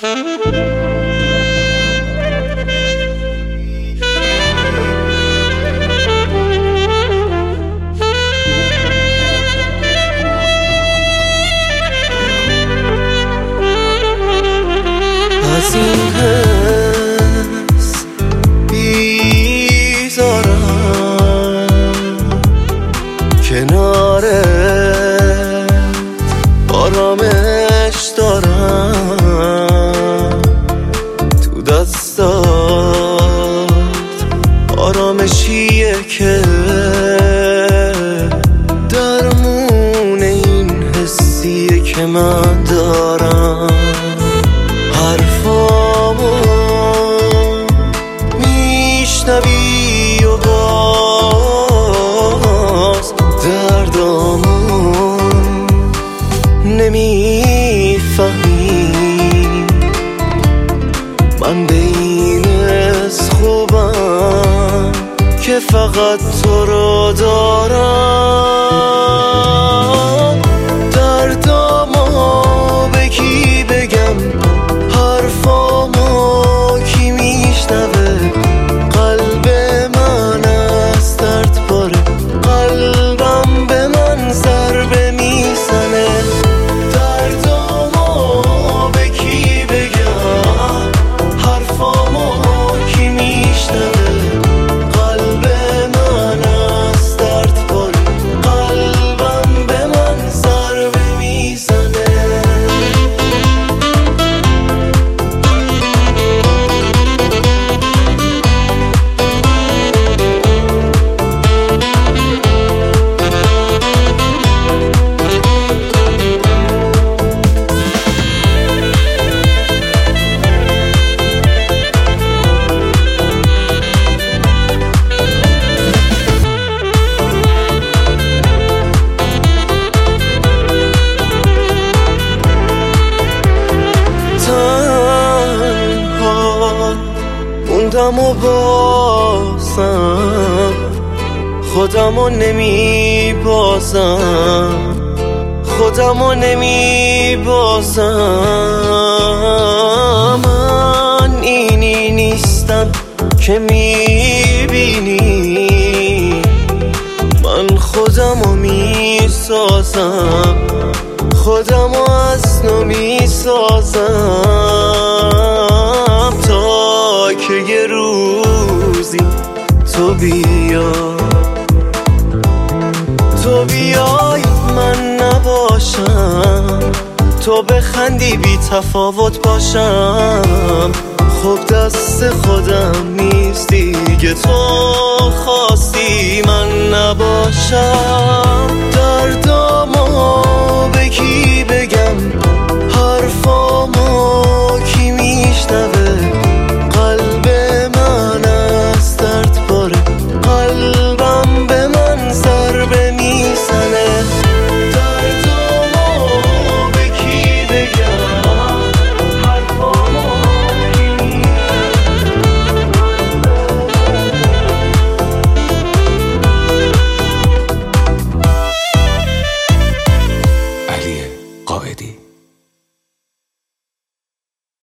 از این حس بیزارم کنارت آرامش دارم تو دستات آرامشیه که درمون این حسیه که من دارم حرفامو میشنوی و باز دردامو نمیفهمی من به این از خوبم که فقط تو رو دارم دردامو به کی بگم حرفامو کی میشنوه قلب من از درد پاره قلبم به من ضربه میزنه دردامو به کی بگم حرفامو کی میشنوه قلب من از درد پاره قلبم به من ضربه میزنه موندم و بازم خودمو نمیبازم خودمو نمیبازم من اینی نیستم که میبینی من خودمو میسازم خودمو از نو میسازم تا که یه روزی تو بیای من نباشم تو بخندی بی تفاوت باشم خب دست خودم نیست دیگه تو خواستی من نباشم